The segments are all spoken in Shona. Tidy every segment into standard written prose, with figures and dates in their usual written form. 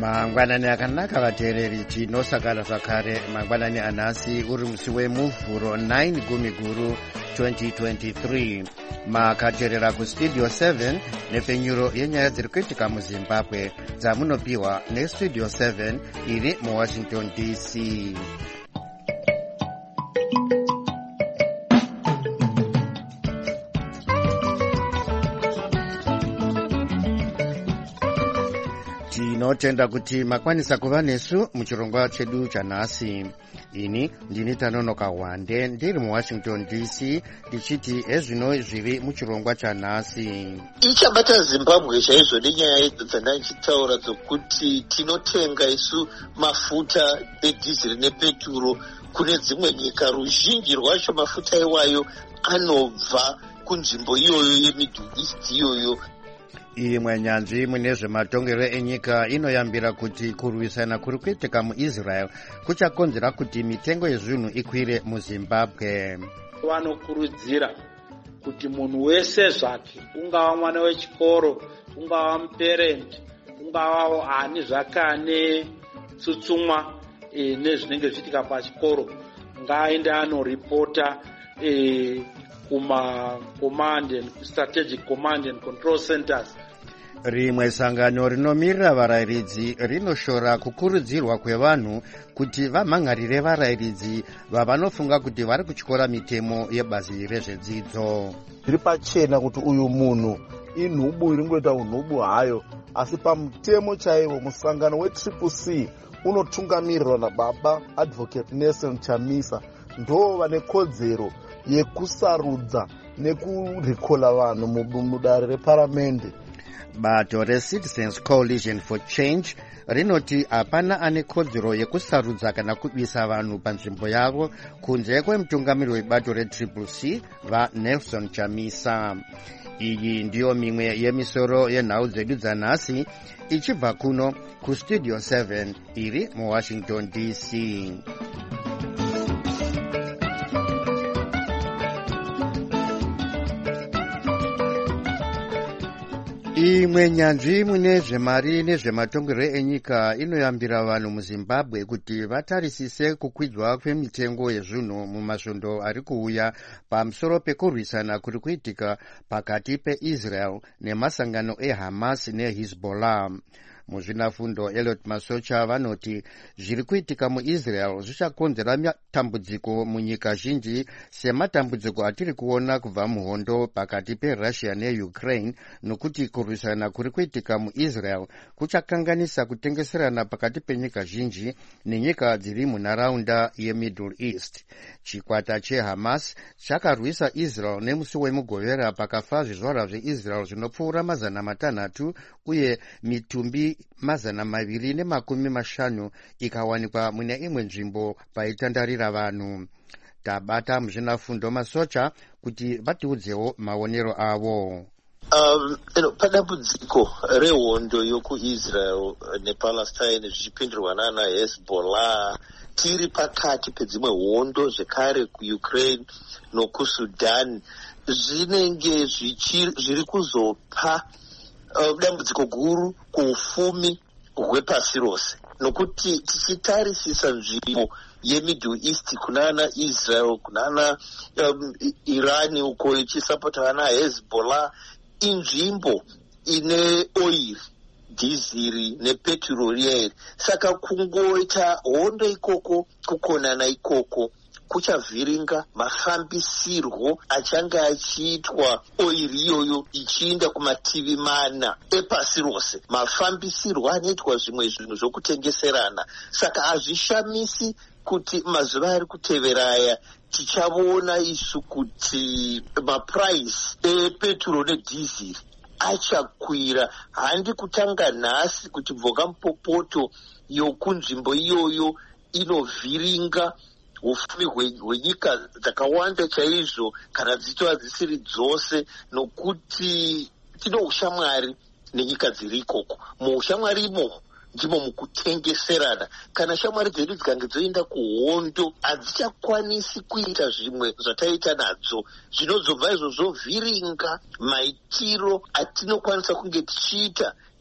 mangwanani akanaka vateereri, tinosakala zvakare mangwanani anhasi uri musi wemuvhuro 9 gumiguru 2023. makateerera kustudio 7 nepfenyuro yenyaya dziri kuitika muzimbabwe dzamunopiwa nestudio 7 iri muwashington dc. tinotenda kuti makwanisa kuva nesu muchirongwa chedu chanhasi. ini ndini Tanonoka Wande ndiri muwashington dc ndichiti ezvino zviri muchirongwa chanhasi. Ichabata Zimbabwe chaizvo nenyaya dzandachitaura dzokuti tinotenga isu mafuta edhiziri nepeturo kune dzimwe nyika. Ruzhinji rwacho mafuta iwayo anobva kunzvimbo iyoyo yeMiddle East iyoyo. imwe nyanzvi mune zvematongero enyika inoyambira kuti kurwisana kuri kuitika muIsrael kuchakonzera kuti mitengo yezvinhu ikwire muZimbabwe. Vanokurudzira kuti munhu wese zvake, ungava mwana wechikoro, ungava muparent, ungava ani zvake ane tsutsumwa nezvinenge zviitika pachikoro, ngaaende anoripota kuma strategic command and control centers. rimwe sangano rinomirira varayiridzi rinoshora kukurudzirwa kwevanhu kuti vamhangarire varayiridzi vavanofunga kuti vari kutyora mitemo yebazi rezvedzidzo. zviri pachena kuti uyu munhu inhubu iri ngoita unhubu hayo, asi pamutemo chaivo musangano weCCC unotungamirirwa nababa advocate Nelson Chamisa ndo vane kodzero yekusarudza nekurikola vanhu mudare reparamende. bato reCitizens Coalition for Change rinoti hapana ane kodzero yekusarudza kana kubisa vanhu panzvimbo yavo kunze kwemutungamiri webato reCCC vaNelson Chamisa. iyi ndiyo mimwe yemisoro yenhau dzedu dzanhasi ichibva kuno kustudio 7 iri muwashington dc. imwe nyanzvi mune zvemari nezvematongero enyika inoyambira vanhu muZimbabwe kuti vatarisise kukwidzwa kwemitengo yezvinhu mumasvondo ari kuuya pamusoro pekurwisana kuri kuitika pakati peIsrael nemasangano eHamas neHezbollah. muzvinafundo Elliot Masocha vanoti zviri kuitika muIsrael zvichakonzera matambudziko munyika zhinji sematambudziko atiri kuona kubva muhondo pakati peRussia neUkraine, nokuti kurwisana kuri kuitika muIsrael kuchakanganisa kutengeserana pakati penyika zhinji nenyika dziri munharaunda yeMiddle East. chikwata cheHamas chakarwisa Israel nemusi wemugovera pakafa zvizvarwa zveIsrael zvinopfuura 600 uye mitumbi 250 ikawanikwa mune imwe nzvimbo paitandarira vanhu. tabata muzvinafundo Masocha kuti vatiudzewo maonero avo. Padambudziko rehondo yokuIsrael nePalestine zvichipindirwa nana Hezbollah, tiri pakati pedzimwe hondo zvekare kuUkraine nokuSudan, zvinenge zviri kuzopa dambudziko guru kuufumi hwepasi rose, nokuti tichitarisisa nzvimbo yeMiddle East kunana Israel kunana Irani uko ichisapota vana Hezbollah, inzvimbo ine oil, dhiziri nepetroli. Saka kungoita hondo ikoko, kukonana ikoko kuchavhiringa mafambisirwo achange achiitwa oiri iyoyo ichiinda kumativi mana epasi rose. Mafambisirwo anoitwa zvimwe zvinhu zvokutengeserana. Saka hazvishamisi kuti mazuva ari kutevera aya tichavoona isu kuti mapuraisi epeturo nedhiziri achakwira. handi kutanga nhasi kuti bvoka mupopoto yokunzvimbo iyoyo inovhiringa ufumi hwenyika dzakawanda chaizvo, kana dzichitova dzisiri dzose, nokuti tino ushamwari nenyika dziri ikoko. muushamwari imomo ndimo mukutengeserana. kana shamwari dzedu dzikange dzoenda kuhondo hadzichakwanisi kuita zvimwe zvataita nadzo, zvinozobva izvo zvovhiringa maitiro atinokwanisa kunge tichiita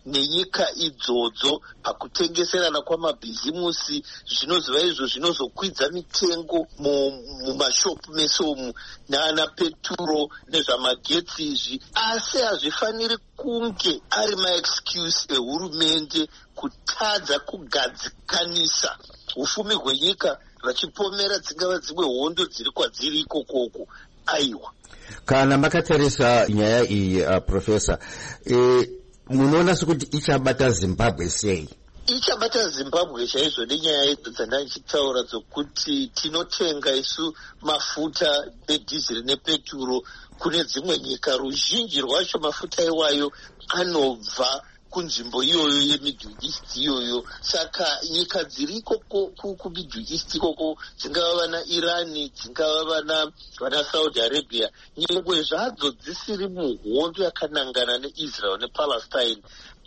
nenyika idzodzo pakutengeserana kwamabhizimusi zvinozova izvo zvinozokwidza mitengo mumashopu mesomu nana peturo nezvamagetsi izvi, asi hazvifaniri kunge ari maexcuse ehurumende kutadza kugadzikanisa ufumi hwenyika vachipomera dzingava dzimwe hondo dziri kwadziri ikokoko. Aiwa, kana makatarisa nyaya iyi Profesa, munoona sekuti ichabata Zimbabwe sei? Ichabata Zimbabwe chaizvo nenyaya dzandandichitaura dzokuti tinotenga isu mafuta edhiziri nepeturo kune dzimwe nyika. Ruzhinji rwacho mafuta iwayo anobva kunzvimbo iyoyo yemiddle east iyoyo. Saka nyika dziri ikoko kumiddle east ikoko, dzingava vana Irani, dzingava vana Saudi Arabia, nyangwe zvadzo dzisiri muhondo yakanangana neIsrael nePalestine,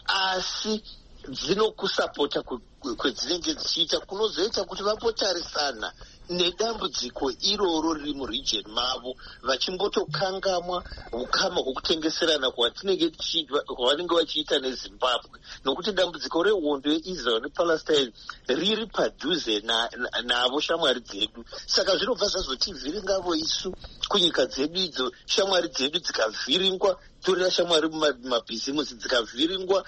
asi dzinokusapota kwedzinenge dzichiita kunozoita kuti vapotarisana nedambudziko iroro riri muregion mavo, vachimbotokangamwa ukama hwokutengeserana kwavanenge vachiita neZimbabwe, nokuti dambudziko rehondo yeIsrael nePalestine riri padhuze navo shamwari dzedu. Saka zvinobva zvazotivhiringavo isu kunyika dzedu idzo, shamwari dzedu dzikavhiringwa, torera shamwari mumabhizimusi dzikavhiringwa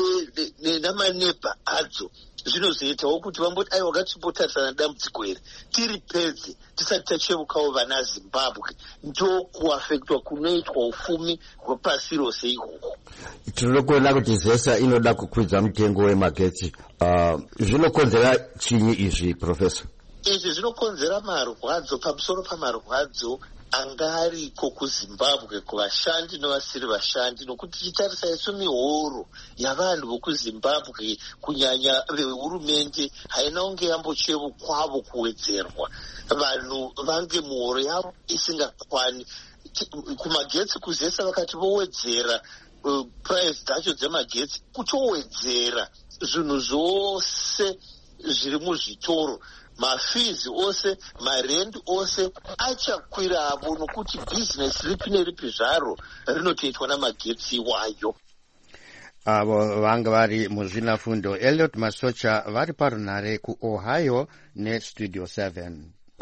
namanebha adzo, zvinozoitawo kuti vamboti aiwa ngatipotarisana dambudziko iri tiripedze tisati tachevukawo vana Zimbabwe. Ndo kuafektwa kunoitwa ufumi hwepasi rose ihwohwo. Tinokuona kuti ZESA inoda kukwidza mutengo wemagetsi. Zvinokonzera chinyi izvi, Profesa? Izvi zvinokonzera marwadzo pamusoro pamarwadzo anga ariko kuZimbabwe kuvashandi nevasiri vashandi, nokuti tichitarisa isu mihoro yavanhu vokuZimbabwe kunyanya vehurumende haina kunge yambochevukwavo kuwedzerwa. Vanhu vange mihoro yavo isingakwani. Kumagetsi kuZESA vakati vowedzera price dzacho dzemagetsi, kutowedzera zvinhu zvose zviri muzvitoro, mafizi ose, marendi ose achakwiravo, nokuti bhizinesi ripi neripi zvaro rinotoitwa namagetsi iwayo. Avo vanga vari muzvinafundo Elliot Masocha vari parunhare kuOhio neStudio 7.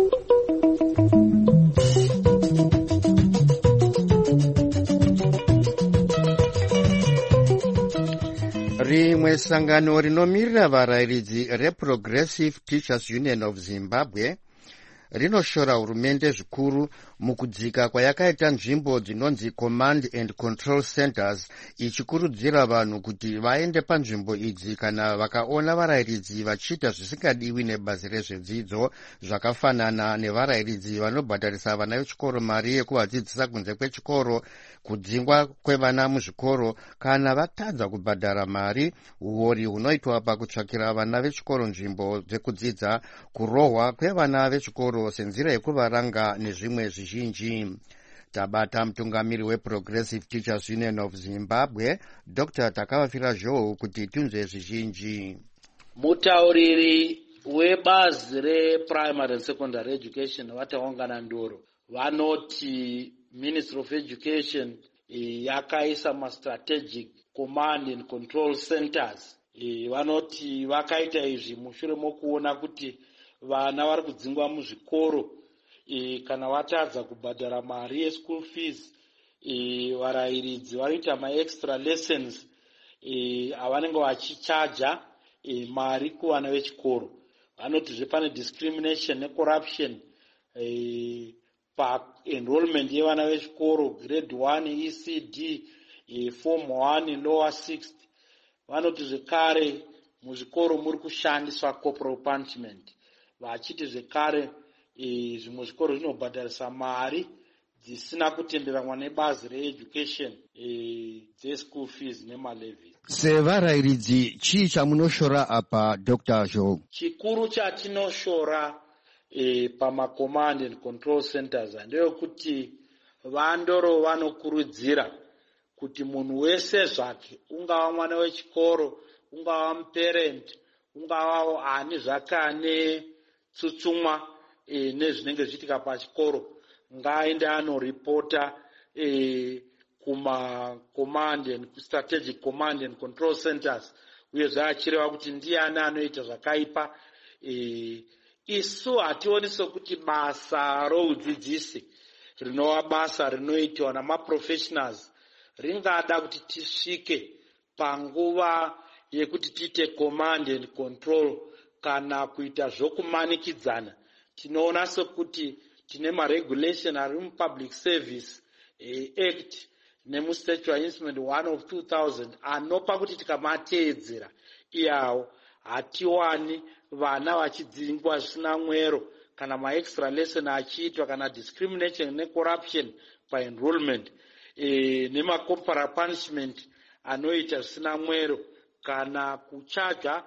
Rimwe sangano rinomirira varayiridzi reProgressive Teachers Union of Zimbabwe rinoshora hurumende zvikuru mukudzika kwayakaita nzvimbo dzinonzi Command and Control Centers, ichikurudzira vanhu kuti vaende panzvimbo idzi kana vakaona varayiridzi vachiita zvisingadiwi nebazi rezvedzidzo, zvakafanana nevarayiridzi vanobhadharisa vana vechikoro mari yekuvadzidzisa kunze kwechikoro, kudzingwa kwevana muzvikoro kana vatadza kubhadhara mari, uori hunoitwa pakutsvakira vana vechikoro nzvimbo dzekudzidza, kurohwa kwevana vechikoro senzira yekuvaranga nezvimwe zvizhinji. Tabata mutungamiri weProgressive Teachers Union of Zimbabwe, Dr. Takavafira Joe, kuti tunze zvizhinji. Mutauriri webazi reprimary and secondary education vataungana ndoro vanoti Ministry of Education yakaisa ma-strategic command and control centers. Vanoti vakaita izvi mushure mokuona kuti vana vari kudzingwa muzvikoro kana vatadza kubhadhara mari yeschool fees. Varayiridzi vanoita ma-extra lessons avanenge vachichaja mari kuvana vechikoro. Vanotizve pane discrimination necorruption pa-enrollment yevana vechikoro grade 1 ECD, form 1 lower 6th. Vanoti zvekare muzvikoro muri kushandiswa corporal punishment, vachiti zvekare zvimwe zvikoro zvinobhadharisa mari dzisina kutenderanwa nebazi reeducation dzeschool fees nemalevies. Sevarayiridzi, chii chamunoshora apa, Dr. Joe? Chikuru chatinoshora pama-command and control centers ndeyekuti vandoro vanokurudzira kuti munhu wese zvake, ungava mwana wechikoro, ungava muparent, ungava ani zvake ane tsutsumwa nezvinenge zviitika pachikoro, ngaaende anoripota kuma command and strategic command and control centers uyezve achireva kuti ndiani anoita zvakaipa. Isu hationi sokuti basa roudzidzisi rinova basa rinoitwa namaprofessionals ringada kuti tisvike panguva yekuti tiite command and control kana kuita zvokumanikidzana. Tinoona sokuti tine maregulation ari mupublic service act nemustatute instrument 1 of 2000 anopa kuti tikamateedzera iyawo hatiwani vana vachidzingwa zvisina mwero kana maextra lesson achiitwa kana discrimination necorruption paenrollment nemacorporal punishment anoita zvisina mwero kana kuchaja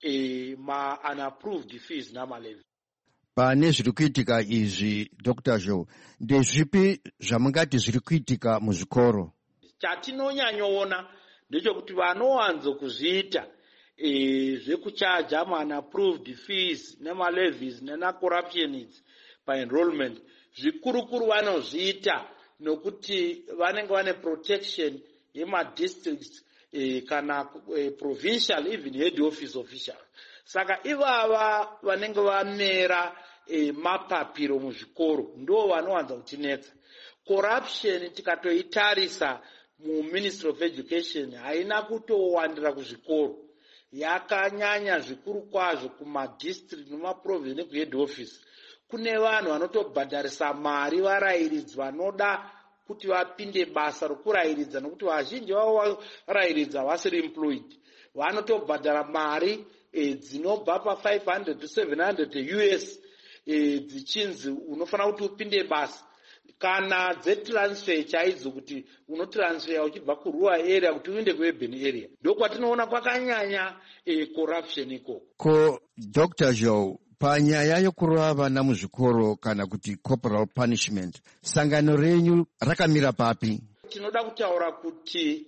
unapproved fees namalevy. Pane zviri kuitika izvi, Dr. Joe, ndezvipi zvamungati zviri kuitika muzvikoro? Chatinonyanyoona ndechekuti vanowanzo kuzviita zvekuchaja unapproved fees nemalevies nenacorruptions paenrollment zvikurukuru vanozviita nokuti vanenge vane protection yemadistricts kana provincial even head office official. Saka ivava vanenge vamera mapapiro muzvikoro ndo vanowanza kutinetsa. Corruption tikatoitarisa muMinistry of Education haina kutowandira kuzvikoro, yakanyanya zvikuru kwazvo kumadistrict nemaprovince nekuhead office. Kune vanhu vanotobhadharisa mari varayiridzi vanoda kuti vapinde basa rokurayiridza nokuti vazhinji vavo varayiridzi havasiri employed. Vanotobhadhara mari dzinobva pa$500 to $700 US dzichinzi unofanira kuti upinde basa kana dzetransfer chaidzo kuti unotransfer uchibva kurural area kuti uende kuurban area. Ndokwatinoona kwakanyanya corruption ikoko. Ko Dr. Joe, panyaya yokurova vana muzvikoro kana kuti corporal punishment, sangano renyu rakamira papi? Tinoda kutaura kuti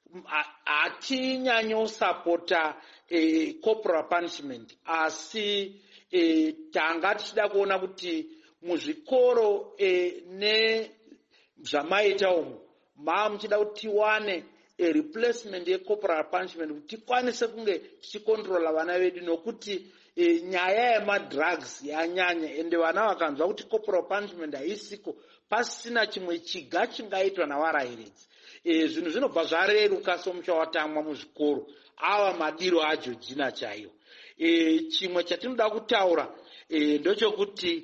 hatinyanyosapota corporal punishment, asi tanga tichida kuona kuti muzvikoro nezvamaita umo muchida kuti tiwane replacement yecorporal punishment kuti tikwanise kunge tichikontrola vana vedu nokuti nyaya yemadrugs yanyanya ende vana vakanzwa kuti corporal punishment haisiko pasina chimwe chiga chingaitwa navarayiridzi. Zvinhu zvinobva zvareruka somuchawatamwa muzvikoro ava madiro aJoji chaiwo. Chimwe chatinoda kutaura ndochokuti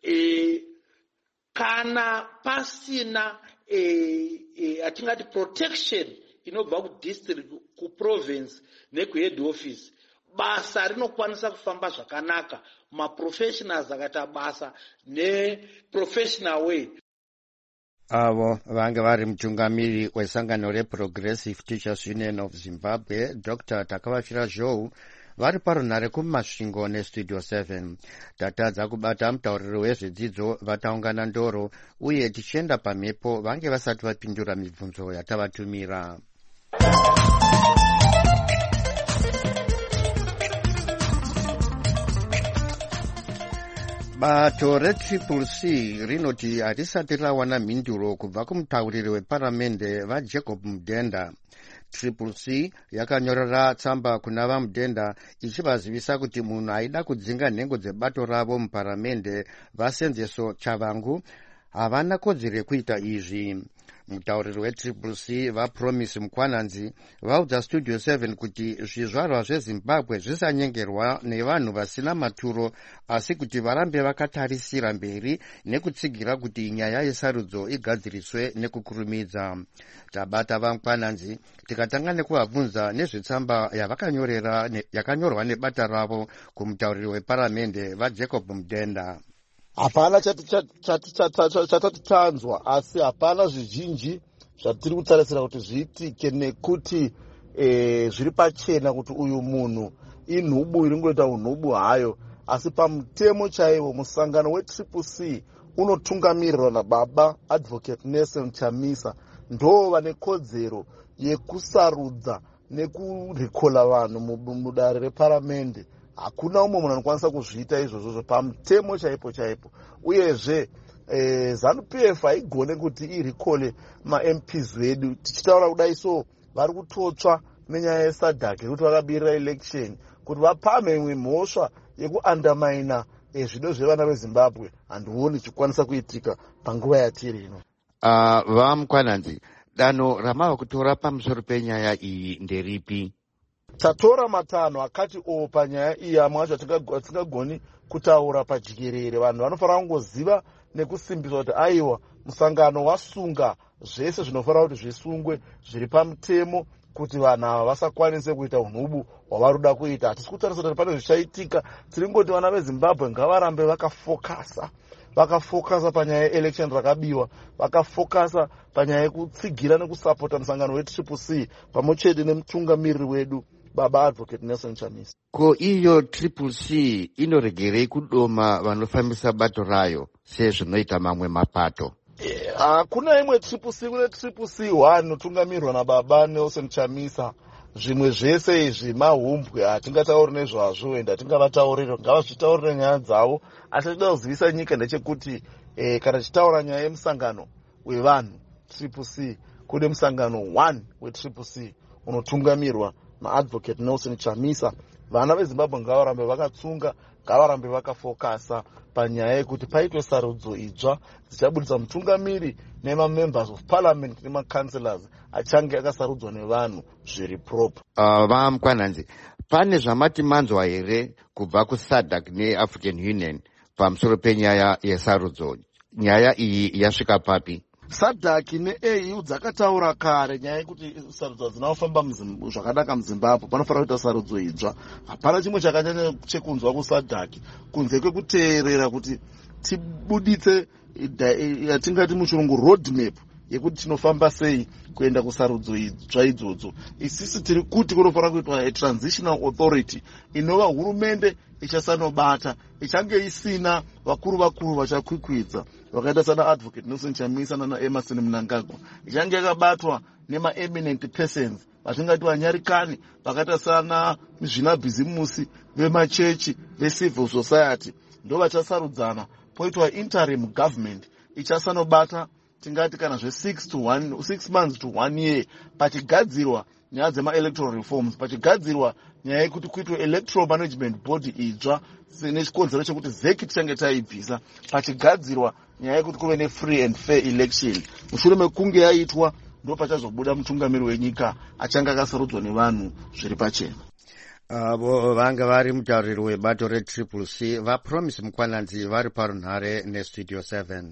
kana pasina atingati protection inobva kudistrict, kuprovince nekuhead office, basa rinokwanisa kufamba zvakanaka. Maprofessionals akaita basa neprofessional way. Avo vange vari mutungamiri wesangano reProgressive Teachers Union of Zimbabwe, Dr. Takavashira Joe, vari parunhare kumasvingo nestudio 7. Tatadza kubata mutauriri wezvedzidzo vataungana ndoro uye tichienda pamhepo vange vasati vapindura mibvunzo yatavatumira. Bato reCCC rinoti harisati rawana mhinduro kubva kumutauriri weparamende vaJacob Mudenda. CCC yakanyorera tsamba kuna vaMudenda ichivazivisa kuti munhu aida kudzinga nhengo dzebato ravo muparamende vaSenzeso Chavangu havana kodzero yekuita izvi. Mutauriri weCCC vaPromise Mukwananzi vaudza Studio 7 kuti zvizvarwa zveZimbabwe zvisanyengerwa nevanhu vasina maturo asi kuti varambe vakatarisira mberi nekutsigira kuti nyaya yesarudzo igadziriswe nekukurumidza. Tabata vaMukwananzi tikatanga nekuvabvunza nezvetsamba yakanyorwa nebata ravo kumutauriri weparamende vaJacob Mudenda. Hapana chatati tanzwa, asi hapana zvizhinji zvatiri kutarisira kuti zviitike nekuti zviri pachena kuti uyu munhu inhubu iri ngoita unhubu hayo, asi pamutemo chaiwo musangano weCCC unotungamirirwa nababa Advocate Nelson Chamisa ndo vane kodzero yekusarudza nekurikola vanhu mudare reparamende. Hakuna umwe munhu anokwanisa kuzviita izvozvo pamutemo chaipo. Uyezve ZANU-PF haigone kuti irikole ma-MPs vedu. Tichitaura kudai so vari kutotsva nenyaya yeSADC yekuti vakabirira election kuti vapamhe imwe mhosva yekuandamaina zvido zvevana veZimbabwe. Handioni chikwanisa kuitika panguva yatiri ino. Vamukwananzi, danho ramava kutora pamusoro penyaya iyi nderipi? Tatora matanho akati panyaya iyi, amwe acho hatingagoni kutaura pajikerere. Vanhu vanofanira kungoziva nekusimbisa kuti aiwa, musangano wasunga zvese zvinofanira kuti zvisungwe zviri pamutemo kuti vanhu ava vasakwanise kuita unhubu hwavari kuda kuita. Hatisi kutarisa kuti pane zvichaitika, tiri ngoti vana veZimbabwe ngavarambe vakafokasa panyaya yeelection rakabiwa, vakafokasa panyaya yekutsigira nekusapota musangano weTCCC pamwe chete nemutungamiriri wedu Baba Advocate Nelson Chamisa. Ko iyo CCC inoregerei kudoma vanofambisa bato rayo sezvinoita mamwe mapato? Hakuna imwe CCC, kune CCC 1 inotungamirwa naBaba Nelson Chamisa. Zvimwe zvese izvi mahumbwe, hatingatauri nezvazvo ende hatingavataurira, ngavazvitaurire nyaya dzavo. Asi tinoda kuzivisa nyika ndechekuti kana tichitaura nyaya yemusangano wevanhu CCC, kune musangano 1 weCCC unotungamirwa naAdvocate Nelson Chamisa. Vana veZimbabwe ngavarambe vakatsunga, ngavarambe vakafokasa panyaya yekuti paitwe sarudzo idzva dzichabudisa mutungamiri nemamembers of parliament nemakanselors achange akasarudzwa nevanhu zviri proper. Vamukwananzi, pane zvamati manzwa here kubva kuSADC neAfrican Union pamusoro penyaya yesarudzo? Nyaya iyi yasvika papi? SADC neAU dzakataura kare nyaya yekuti sarudzo dzinofamba zvakanaka muZimbabwe, panofanira kuita sarudzo idzva. Hapana chimwe chakanyanya chekunzwa kuSADC kunze kwekuteerera kuti tibuditse yatingati muchirungu roadmap yekuti tinofamba sei kuenda kusarudzo idzva idzodzo. Isisi tiri kuti kunofanira kuitwa a-transitional authority inova hurumende ichasanobata, ichange isina vakuru vachakwikwidza vakaita sana Advocate Nelson Chamisa nana Emerson Mnangagwa. Ichange yakabatwa nema-eminent persons vatingati vanyarikani vakaita sana zvinabhizimusi vemachechi vecivil society, ndo vachasarudzana. Poitwa interim government ichasanobata tingati kana 6 months to 1 year pachigadzirwa nyaya dzema-electoral reforms, pachigadzirwa nyaya yekuti kuitwe electoral management board idzva nechikonzero chekuti ZEC tichange taibvisa, pachigadzirwa nyaya yekuti kuve ne-free and fair election. Mushure mekunge yaitwa ndo pachazobuda mutungamiri wenyika achange akasarudzwa nevanhu zviri pachena. Avo vanga vari mutauriri webato reCCC vaPromise Mukwananzi vari parunhare neStudio 7.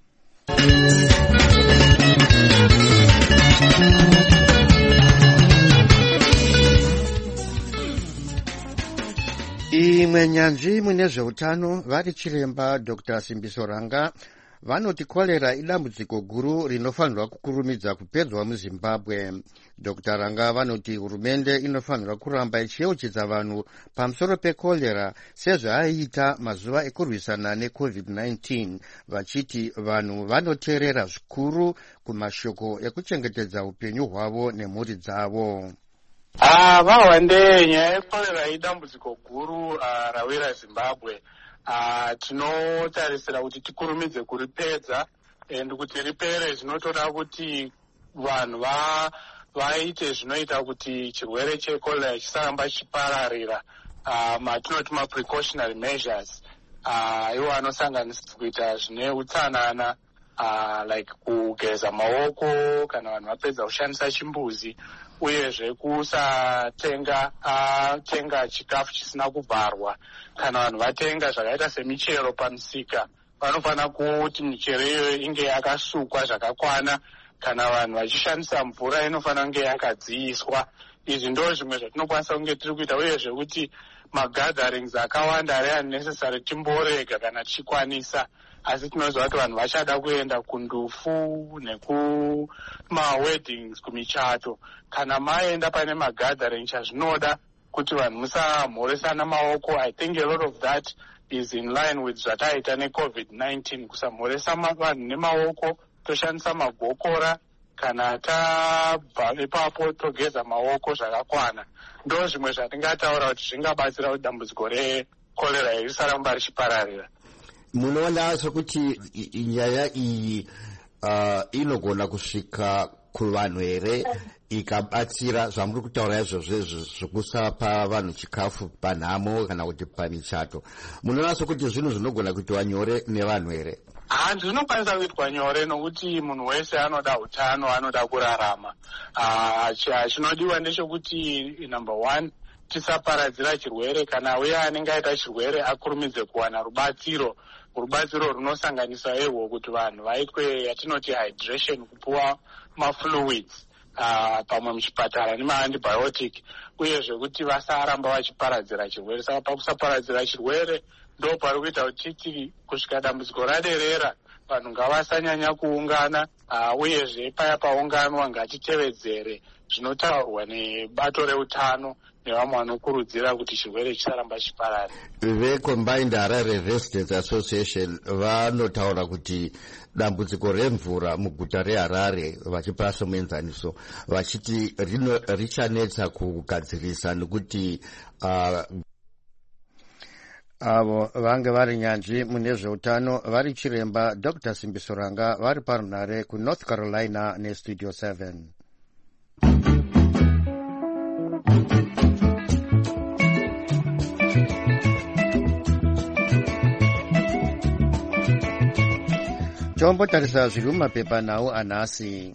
Imwe nyanzvi mune zveutano vari chiremba Dr. Simbiso Ranga vanoti kolera idambudziko guru rinofanirwa kukurumidza kupedzwa muZimbabwe. Dr. Ranga vanoti hurumende inofanirwa kuramba ichiyeuchidza vanhu pamusoro pekolera sezvaaita mazuva ekurwisana neCovid-19, vachiti vanhu vanoteerera zvikuru kumashoko ekuchengetedza upenyu hwavo nemhuri dzavo. Vahwande nyaya yekorera idambudziko guru rawira Zimbabwe. Tinotarisira kuti tikurumidze kuripedza, and kuti ripere zvinotoda kuti vanhu vaite zvinoita kuti chirwere chekorera chisaramba chipararira, matinoti ma-precautionary measures. Iwo anosanganisira kuita zvine utsanana, like kugeza maoko kana vanhu vapedza kushandisa chimbuzi, uyezve kusatenga chikafu chisina kuvharwa. Kana vanhu vatenga zvakaita semichero pamusika, vanofanira kuti michero iyoyo inge yakasukwa zvakakwana. Kana vanhu vachishandisa mvura inofanira kunge yakadziiswa. Izvi ndo zvimwe zvatinokwanisa kunge tiri kuita, uyezve kuti magatherings akawanda ari unnecessary timborega kana tichikwanisa. Asi tinoziva kuti vanhu vachada kuenda kundufu nekuma-weddings, kumichato. Kana maenda pane magathering, chazvinoda kuti vanhu musamhoresana maoko. I think a lot of that is in line with zvataita neCovid-19, kusamhoresa vanhu nemaoko, toshandisa magokora. Kana tabva ipapo togeza maoko zvakakwana. Ndo zvimwe zvatingataura kuti zvingabatsira kuti dambudziko rekorera risaramba richipararira. munoona sokuti nyaya iyi inogona kusvika kuvanhu here ikabatsira zvamuri kutaura izvozvo zvokusapa vanhu chikafu panhamo kana kuti pamichato? munoona sokuti zvinhu zvinogona kuitwa nyore nevanhu here? Zvinokwanisa kuitwa nyore nokuti munhu wese anoda utano, anoda kurarama. Chinodiwa ndechekuti number one, tisaparadzira chirwere. Kana uye anenge aita chirwere akurumidze kuwana rubatsiro runosanganisa ehwo kuti vanhu vaitwe yatinoti hydration, kupuwa mafluids pamwe muchipatara nemaantibiotic, uye zvekuti vasaramba vachiparadzira chirwere. Saka pakusaparadzira chirwere ndo pari kuita kuti kusvika dambudziko raderera vanhu ngavasanyanya kuungana, uyezve paya paunganwa ngatitevedzere zvinotaurwa nebato reutano nevamwe vanokurudzira kuti chirwere chisaramba chiparara. VeCombined Harare Residents Association vanotaura kuti dambudziko remvura muguta reHarare vachipa somuenzaniso vachiti richanetsa kugadzirisa nekuti avo vange vari nyanzvi mune zveutano vari chiremba Dr. Simbiso Ranga vari parunhare kuNorth Carolina neStudio 7. Tombotarisa zviri mumapepa nhau anhasi.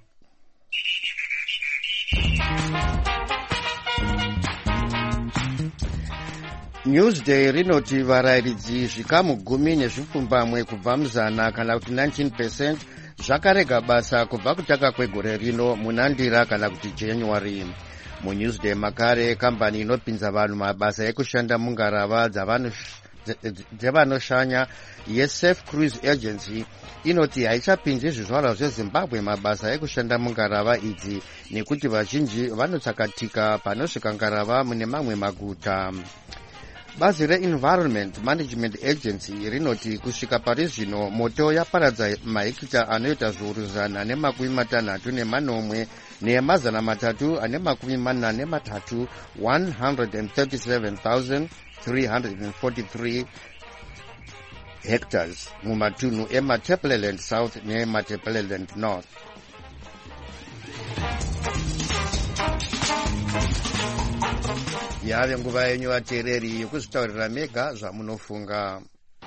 Newsday rinoti varayiridzi zvikamu 10 kubva muzana kana kuti 19% zvakarega basa kubva kutanga kwegore rino munandira kana kuti January. MuNewsday makare kambani inopinza vanhu mabasa ekushanda mungarava dzevanoshanya yeSafe Cruise Agency inoti haichapinzi zvizvarwa zveZimbabwe mabasa ekushanda mungarava idzi nekuti vazhinji vanotsakatika panosvika ngarava mune mamwe maguta. Bazi reEnvironment Management Agency rinoti kusvika pari zvino moto yaparadza mahekita anoita zviuru 160 nemazana 343 137,343 hectares mumatunhu eMatebeleland South neMatebeleland North. Yave nguva yenyu vateereri yekuzvitaurira mega zvamunofunga.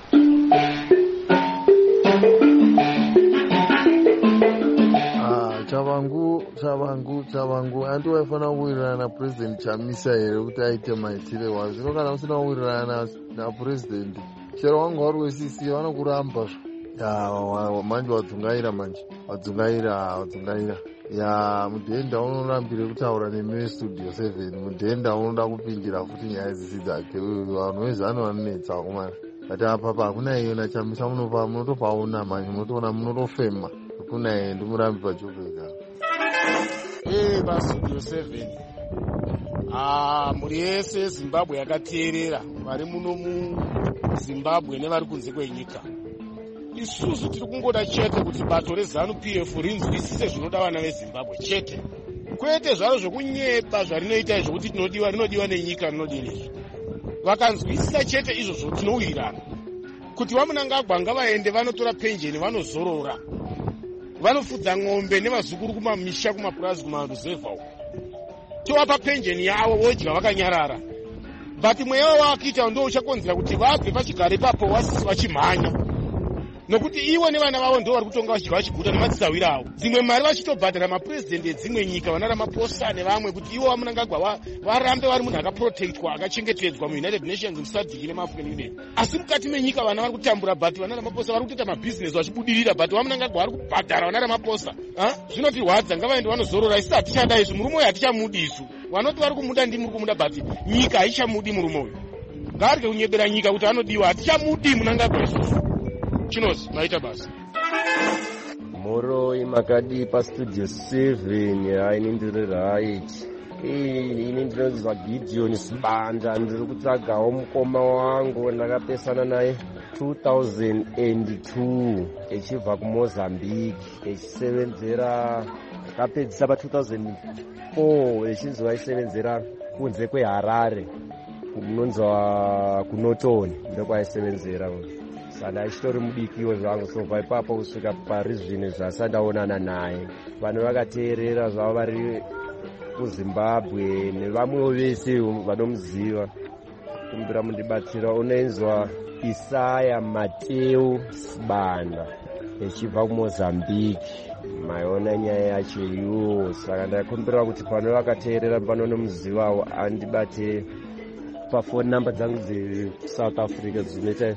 chavangu andiwaifana kuwirirana napurezidendi Chamisa here kuti aite maitire wazvo. Zvino kana usina kuwirirana napurezidendi chero wangu vari weCC vanokuramba manje wadzungaira ya mudhenda unorambire kutaura nemi Studio 7. mudhenda unoda kupindira futi nyaya dzisi dzake. Vanhu vezano vanonetsa kumana kati apa hakuna iyona Chamisa munotopaona manje munotoona munotofema kuna iye ndimurambi pachokega. PaStudio 7 muri yese Zimbabwe yakateerera vari muno muZimbabwe nevari kunze kwenyika, isusu tiri kungoda chete kuti bato reZANU-PF rinzwisise zvinoda vana veZimbabwe chete, kwete zvaro zvokunyepa zvarinoita izvokuti rinodiwa nenyika rinodinizvo. Vakanzwisisa chete izvozvo tinowirirana kuti vamunangagwa ngavaende vanotora penjeni vanozorora, vanofudza ng'ombe nevazukuru kumamisha kumapurazi kumaruzevha uko, tovapa penjeni yavo vodya vakanyarara. But mweya wavakiita ndo uchakonzera kuti vabve pachigare papo vachimhanya, nokuti ivo nevana vavo ndo vari kutonga vachidya vachiguta nemadzisawira avo. Dzimwe mari vachitobhadhara mapurezidendi edzimwe nyika vana Ramaphosa nevamwe kuti ivo vamunangagwa varambe vari munhu akaprotectwa akachengetedzwa muUnited Nations, muSADC nemuAfrican Union. Asi mukati menyika vana vari kutambura, but vana Ramaphosa vari kutoita mabhizinesi vachibudirira, but vamunangagwa vari kubhadhara vana Ramaphosa. Zvinotirwadza, ngavaende vanozorora. Isi hatichada izvi, murume uyu hatichamudi isu. Vanoti vari kumuda ndimi muri kumuda, but nyika haichamudi murume uyu. Ngaarye kunyebera nyika kuti anodiwa, hatichamudi munangagwa isusu. Chinozi maita basa. Moro imakadi paStudio 7 inindiri right. Ini ndinonzwa Gideon Sibanda, ndiri kutsvagawo mukoma wangu ndakapesana naye 2002 echibva kuMozambique echisevenzera, akapedzisa pa2004 echinzi waisevenzera kunze kweHarare, kunonzwa kuNotoni ndokwaisevenzera. kana achitori mudikiwo zvangu. So kubva ipapo kusvika parizvino zvasandaonana naye. Vanhu vakateerera zvavo vari kuZimbabwe nevamwewo vese vanomuziva, kumbira mundibatsira. Unoinzwa Isaya Mateo Sibanda echibva kuMozambique. Maiona nyaya yacho iyoyo. Saka ndakumbira kuti pano vakateerera pano nomuzivawo andibate pafoni namba dzangu dzeSouth Africa dzinoita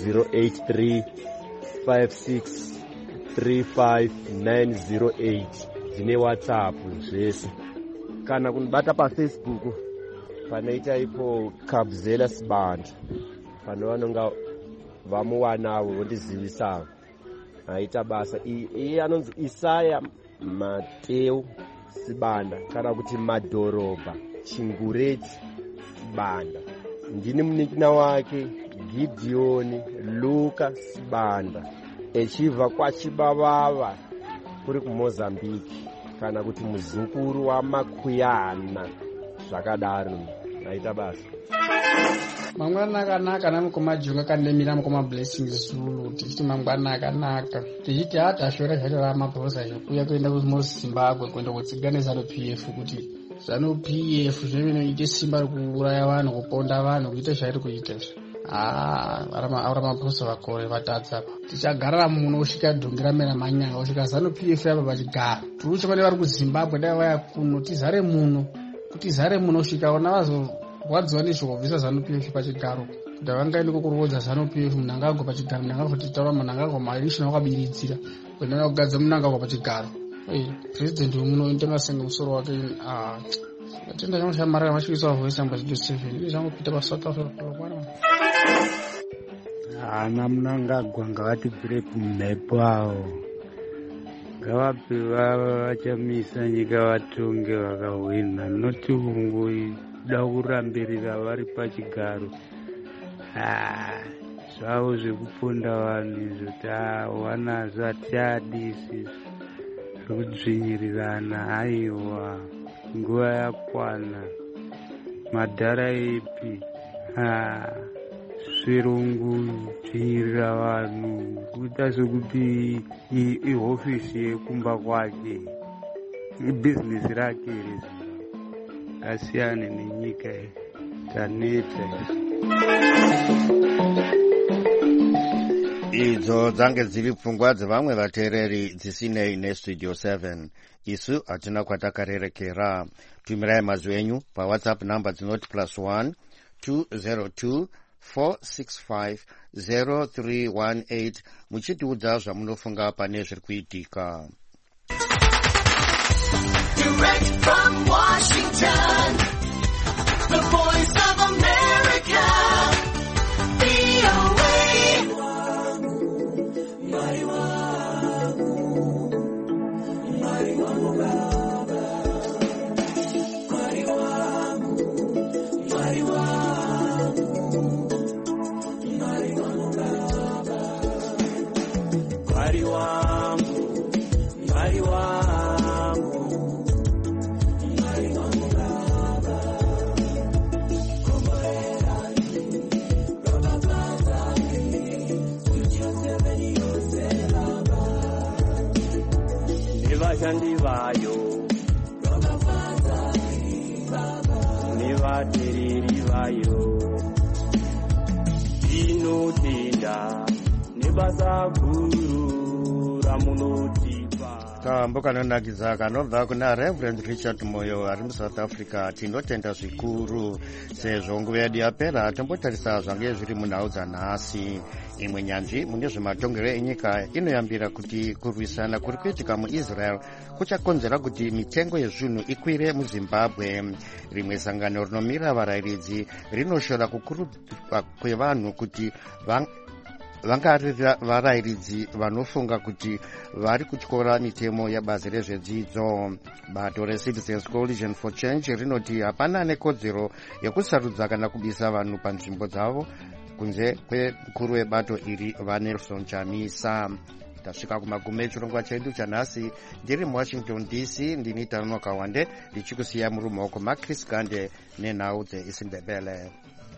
083563598 dzine WhatsApp zvese, kana kunibata paFacebook panoita ipo Kabzela Sibanda, pano vanonga vamuwanawo vondizivisawo. Aita basa iye anonzi Isaya Mateo Sibanda kana kuti Madhorobha Chingureti Sibanda. Ndini munin'ina wake Gideon Luka Sibanda echibva kwaChibavava kuri kuMozambique, kana kuti muzukuru waMakuyana zvakadaro. Aita basa mangwana akanaka namukomajonga kanemira mukoma Blessing Zulu tichiti mangwana akanaka tichiti atashora zvacho ramabhosa zvokuya kuenda kuZimbabwe kuenda kutsiga neZANU-PF kuti ZANU-PF zvinoite simba rekuuraya vanhu, kuponda vanhu, kuita zvairi kuita ramabhosa vakore vatadza. Tichagarara muno usvika dhungira mera manyanga usvika ZANU-PF yapa pachigaro turuche pane vari kuZimbabwe dai vaya kuno tizare muno usvika ona vazorwadziwa nezvekubvisa ZANU-PF pachigaro kuti havangaende kukurodza ZANU-PF. Munangagwa pachigaro, munangagotitaura munangagwa marishina wakabiridzira kuenda kugadzira munangagwa pachigaro. President wemuno International musoro wake tenda chamushamarira mashuisa voice number 7 zvangopita paSouth Africa kwana ana munangagwa ngavatibvire kumhepo avo, ngavape vachamisa nyika vatonge vakahwina, noti kungoda kurambirira vari pachigaro zvavo zvekuponda vanhu izvo wanazvo hatiadisi zvekudzvinyirirana. Aiwa, nguva yakwana, madhara epi svirungu dzvinyirira vanhu kuita sekuti ihofisi yekumba kwake, ibhizinesi rake iri. Asiyane nenyika taneta. Idzo dzange dziri pfungwa dzevamwe vateereri dzisinei neStudio 7. Isu hatina kwatakarerekera. Tumirai mazwi enyu paWhatsApp namba dzinoti +1 202 465 0318 muchitiudza zvamunofunga pane zviri kuitika. Direct from Washington, the voice of America, VOA. Vashandi vayo nevateereri vayo inotenda nebasa guru ramunotipa. Kambo kanonakidza kanobva kuna Reverend Richard Moyo ari muSouth Africa. Tinotenda zvikuru sezvo nguva yedu yapera tombotarisa zvange zviri munhau dzanhasi. Imwe nyanzvi mune zvematongero enyika inoyambira kuti kurwisana kuri kuitika muIsrael kuchakonzera kuti mitengo yezvinhu ikwire muZimbabwe. Rimwe sangano rinomira varayiridzi rinoshora kukurudzirwa kwevanhu kuti vangarira varayiridzi vanofunga kuti vari kutyora mitemo yabazi rezvedzidzo. Bato reCitizens Coalition for Change rinoti hapana nekodzero yekusarudza kana kubisa vanhu panzvimbo dzavo kunze kwemukuru webato iri vaNelson Chamisa. Tasvika kumagumo echirongwa chedu chanhasi. Ndiri muWashington DC, ndini Tanonoka Wande ndichikusiya muri mumaoko maChris Gande nenhau dzeIsimbebele.